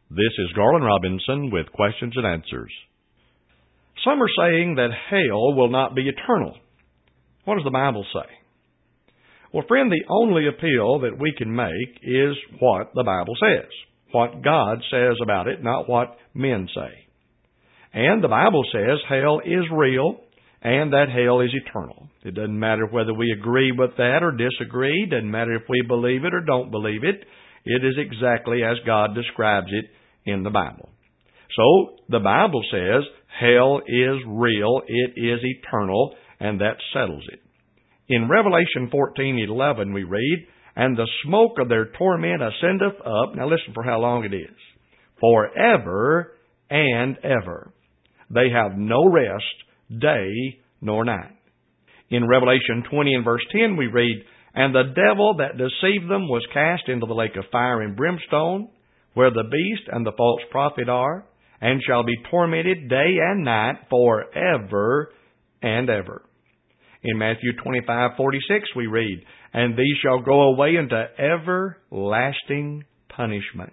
This is Garland Robinson with questions and answers. Some are saying that hell will not be eternal. What does the Bible say? Well, friend, the only appeal that we can make is what the Bible says, what God says about it, not what men say. And the Bible says hell is real and that hell is eternal. It doesn't matter whether we agree with that or disagree. It doesn't matter if we believe it or don't believe it. It is exactly as God describes it in the Bible. So, the Bible says hell is real, it is eternal, and that settles it. In Revelation 14:11 we read, "And the smoke of their torment ascendeth up," now listen for how long it is, "forever and ever. They have no rest, day nor night." In Revelation 20 and verse 10 we read, "And the devil that deceived them was cast into the lake of fire and brimstone, where the beast and the false prophet are, and shall be tormented day and night forever and ever." In Matthew 25:46 we read, "And these shall go away into everlasting punishment."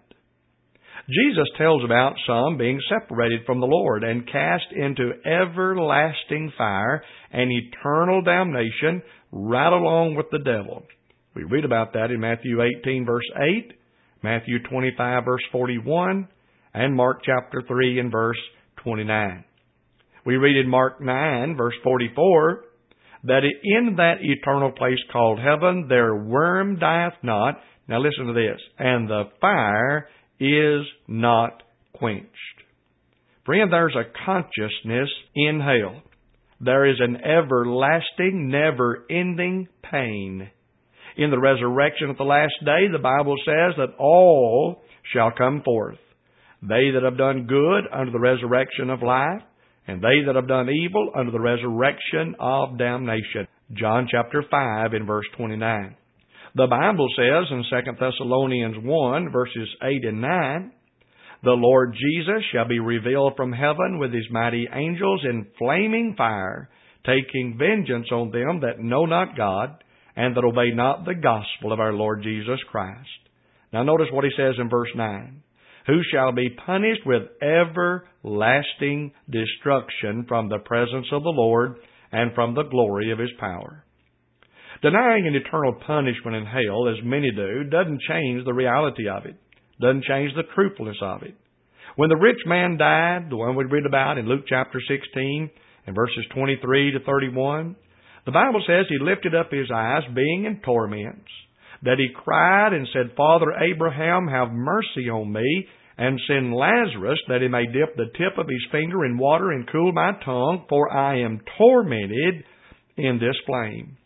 Jesus tells about some being separated from the Lord and cast into everlasting fire and eternal damnation right along with the devil. We read about that in Matthew 18 verse 8, Matthew 25 verse 41, and Mark chapter 3 and verse 29. We read in Mark 9 verse 44 that in that eternal place called heaven their worm dieth not. Now listen to this. "And the fire is not quenched." Friend, there's a consciousness in hell. There is an everlasting, never-ending pain. In the resurrection at the last day, the Bible says that all shall come forth. They that have done good unto the resurrection of life, and they that have done evil unto the resurrection of damnation. John chapter 5 and verse 29. The Bible says in 2 Thessalonians 1 verses 8 and 9, "The Lord Jesus shall be revealed from heaven with his mighty angels in flaming fire, taking vengeance on them that know not God, and that obey not the gospel of our Lord Jesus Christ." Now notice what he says in verse 9. "Who shall be punished with everlasting destruction from the presence of the Lord and from the glory of his power." Denying an eternal punishment in hell, as many do, doesn't change the reality of it. Doesn't change the truthfulness of it. When the rich man died, the one we read about in Luke chapter 16 and verses 23 to 31, the Bible says he lifted up his eyes, being in torments, that he cried and said, "Father Abraham, have mercy on me, and send Lazarus, that he may dip the tip of his finger in water and cool my tongue, for I am tormented in this flame."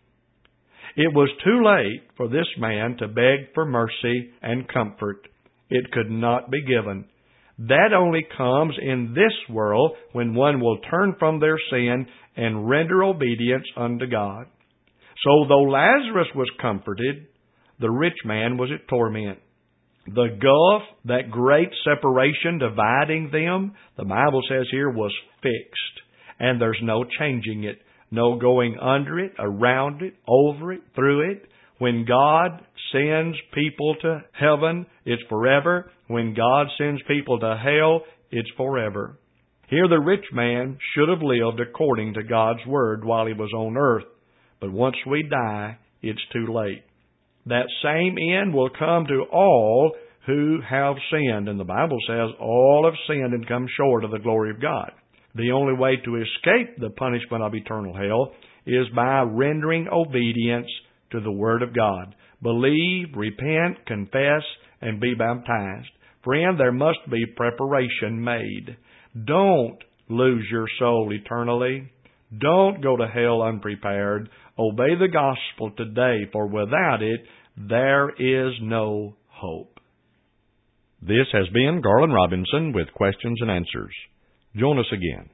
It was too late for this man to beg for mercy and comfort. It could not be given. That only comes in this world when one will turn from their sin and render obedience unto God. So though Lazarus was comforted, the rich man was at torment. The gulf, that great separation dividing them, the Bible says here, was fixed. And there's no changing it. No going under it, around it, over it, through it. When God sends people to heaven, it's forever. When God sends people to hell, it's forever. Here the rich man should have lived according to God's Word while he was on earth. But once we die, it's too late. That same end will come to all who have sinned. And the Bible says all have sinned and come short of the glory of God. The only way to escape the punishment of eternal hell is by rendering obedience to the Word of God. Believe, repent, confess, and be baptized. Friend, there must be preparation made. Don't lose your soul eternally. Don't go to hell unprepared. Obey the gospel today, for without it, there is no hope. This has been Garland Robinson with Questions and Answers. Join us again.